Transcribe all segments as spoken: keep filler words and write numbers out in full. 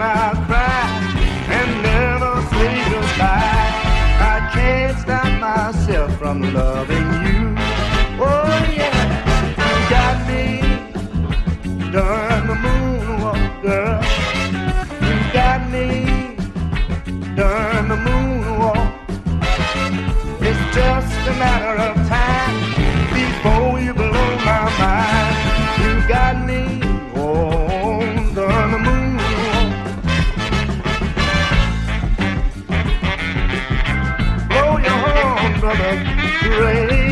I'll cry and never say goodbye. I can't stop myself from loving you. Oh yeah, you got me during the moonwalk, girl. You got me during the moonwalk. It's just a matter of time before you blow my mind. You got me on during the moonwalk. Blow your horn, brother Ray.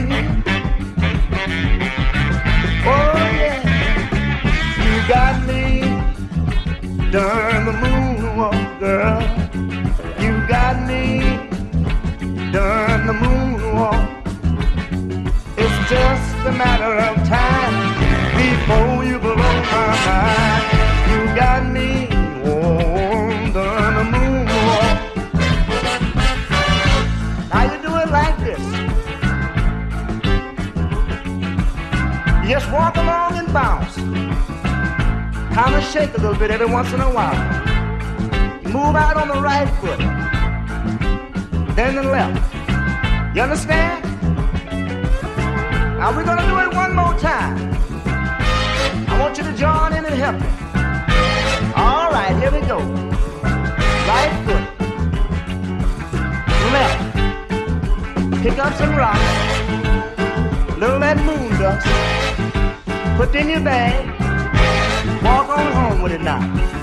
Oh yeah, you got me during the moonwalk, girl. You got me during the moonwalk. It's just a matter of time before you blow my mind. You got me on during the moonwalk. Now you do it like this. You just walk along and bounce. Kind of shake a little bit every once in a while. Move out on the right foot, then the left. You understand? Now we're gonna do it one more time. I want you to join in and help me. All right, here we go. Right foot, left. Pick up some rocks, little that moon dust. Put in your bag. Walk on home with it now.